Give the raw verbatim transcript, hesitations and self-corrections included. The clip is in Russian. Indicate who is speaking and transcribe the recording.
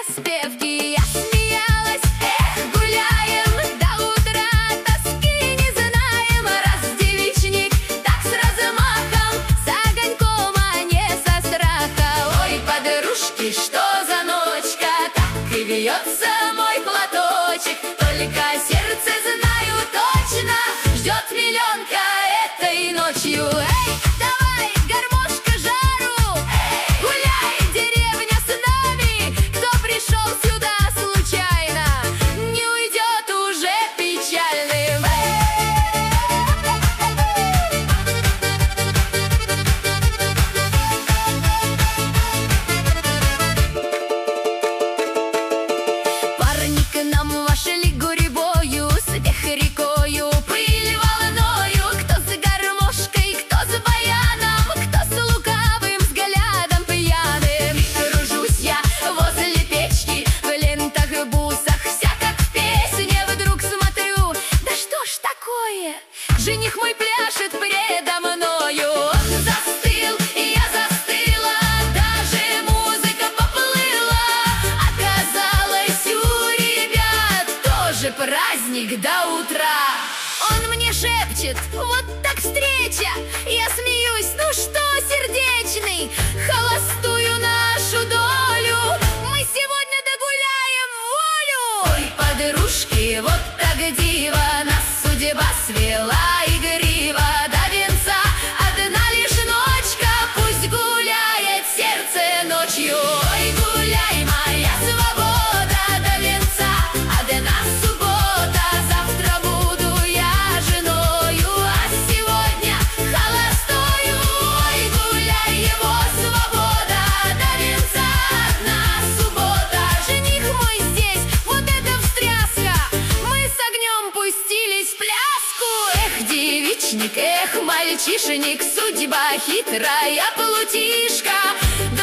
Speaker 1: распевки я смеялась. Эх, гуляем до утра, тоски не знаем. Раз девичник так с размахом, с огоньком, а не со страха. Ой, подружки, что за ночка, так и вьется мой платочек. Только сердце, знаю точно, ждет миллионка этой ночью. Эй, давай, гармошка, жару! Эй, гуляй, деревня с нами! Кто пришел сюда случайно, не уйдет уже печальным. Парни к нам вошли гурьбою, смех рекою, пыль волною. Кто с гармошкой, кто с баяном, кто с лукавым взглядом пьяным. И кружусь я возле печки, в лентах, бусах, вся как в песне. Вдруг смотрю, да что ж такое, жених мой пляшет предо мною. Он застыл, и я застыла, даже музыка поплыла. Оказалось, у ребят тоже праздник до утра. Он мне шепчет, вот так встреча. Я смеюсь, ну что, сердечный, холостую нашу долю мы сегодня догуляем в волю. Ой, подружки, вот так диво нас судьба свела игриво до венца. Одна лишь ночка, пусть гуляет сердце ночью. Ой, гуляй, моя свобода, до венца одна суббота. Завтра буду я женою, а сегодня холостою. Ой, гуляй, его свобода, до венца одна суббота. Жених мой здесь, вот это встряска, мы с огнем пустились в пляску. Эх, девичник, эх, мальчишник, судьба хитрая плутишка.